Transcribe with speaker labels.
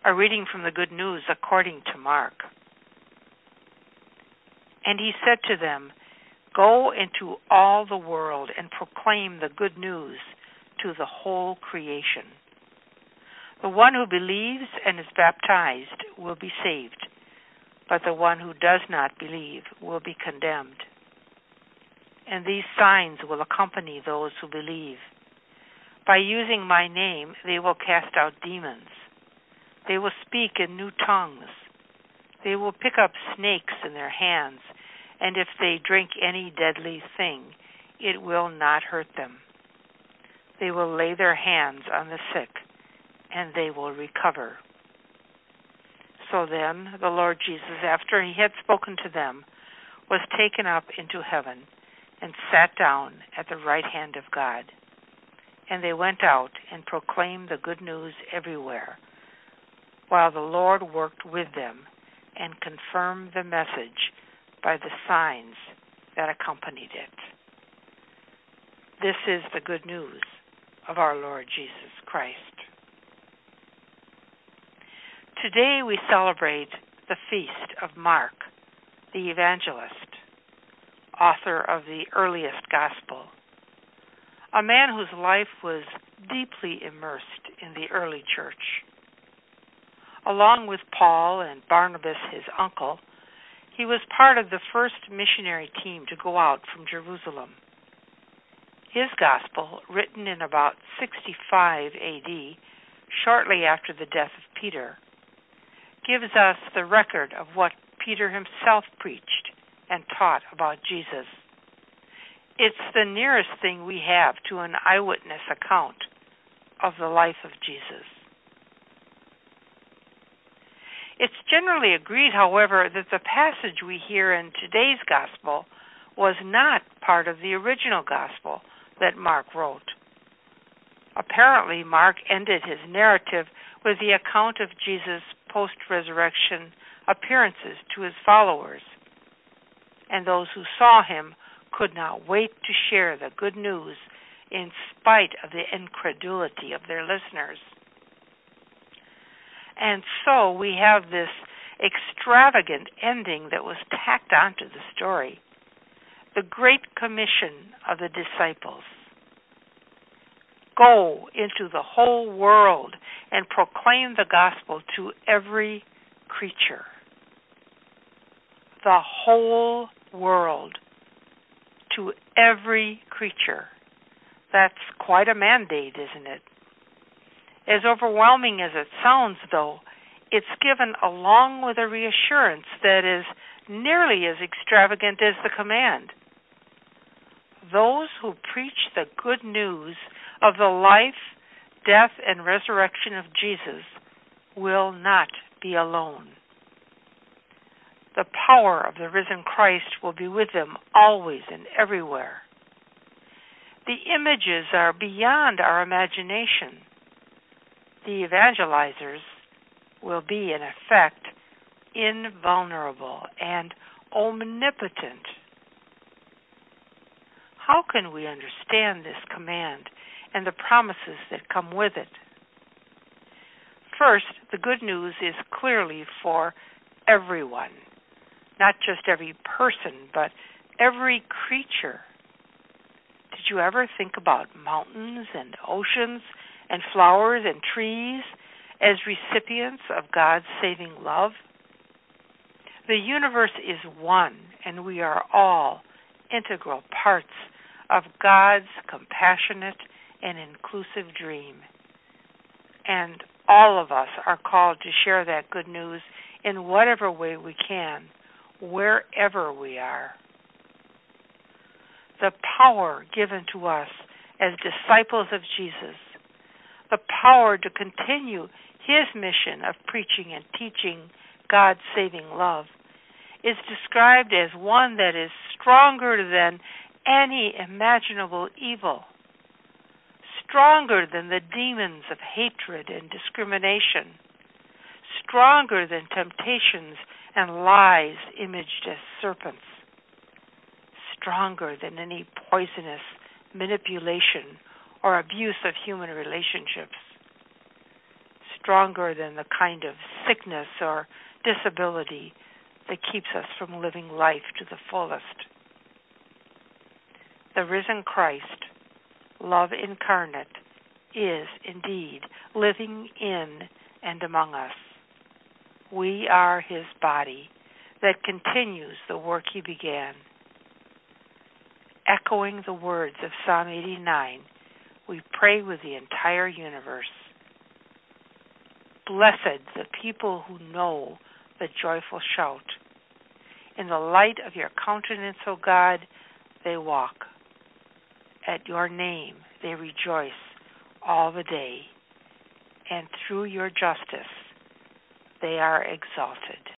Speaker 1: A reading from the Good News according to Mark. And he said to them, "Go into all the world and proclaim the good news to the whole creation. The one who believes and is baptized will be saved, but the one who does not believe will be condemned. And these signs will accompany those who believe. By using my name, they will cast out demons. They will speak in new tongues. They will pick up snakes in their hands, and if they drink any deadly thing, it will not hurt them. They will lay their hands on the sick, and they will recover." So then the Lord Jesus, after he had spoken to them, was taken up into heaven and sat down at the right hand of God. And they went out and proclaimed the good news everywhere, while the Lord worked with them and confirmed the message by the signs that accompanied it. This is the good news of our Lord Jesus Christ. Today we celebrate the feast of Mark, the evangelist, author of the earliest gospel, a man whose life was deeply immersed in the early church. Along with Paul and Barnabas, his uncle, he was part of the first missionary team to go out from Jerusalem. His gospel, written in about 65 AD, shortly after the death of Peter, gives us the record of what Peter himself preached and taught about Jesus. It's the nearest thing we have to an eyewitness account of the life of Jesus. It's generally agreed, however, that the passage we hear in today's gospel was not part of the original gospel that Mark wrote. Apparently, Mark ended his narrative with the account of Jesus' post-resurrection appearances to his followers, and those who saw him could not wait to share the good news in spite of the incredulity of their listeners. And so we have this extravagant ending that was tacked onto the story, the Great Commission of the disciples. Go into the whole world and proclaim the gospel to every creature. The whole world, to every creature. That's quite a mandate, isn't it? As overwhelming as it sounds, though, it's given along with a reassurance that is nearly as extravagant as the command. Those who preach the good news of the life, death, and resurrection of Jesus will not be alone. The power of the risen Christ will be with them always and everywhere. The images are beyond our imagination. The evangelizers will be, in effect, invulnerable and omnipotent. How can we understand this command and the promises that come with it? First, the good news is clearly for everyone, not just every person, but every creature. Did you ever think about mountains and oceans and flowers and trees as recipients of God's saving love? The universe is one, and we are all integral parts of God's compassionate and inclusive dream. And all of us are called to share that good news in whatever way we can, wherever we are. The power given to us as disciples of Jesus, the power to continue his mission of preaching and teaching God's saving love, is described as one that is stronger than any imaginable evil, stronger than the demons of hatred and discrimination, stronger than temptations and lies imaged as serpents, stronger than any poisonous manipulation or abuse of human relationships, stronger than the kind of sickness or disability that keeps us from living life to the fullest. The risen Christ, love incarnate, is indeed living in and among us. We are his body that continues the work he began. Echoing the words of Psalm 89, we pray with the entire universe. Blessed the people who know the joyful shout. In the light of your countenance, O God, they walk. At your name they rejoice all the day, and through your justice they are exalted.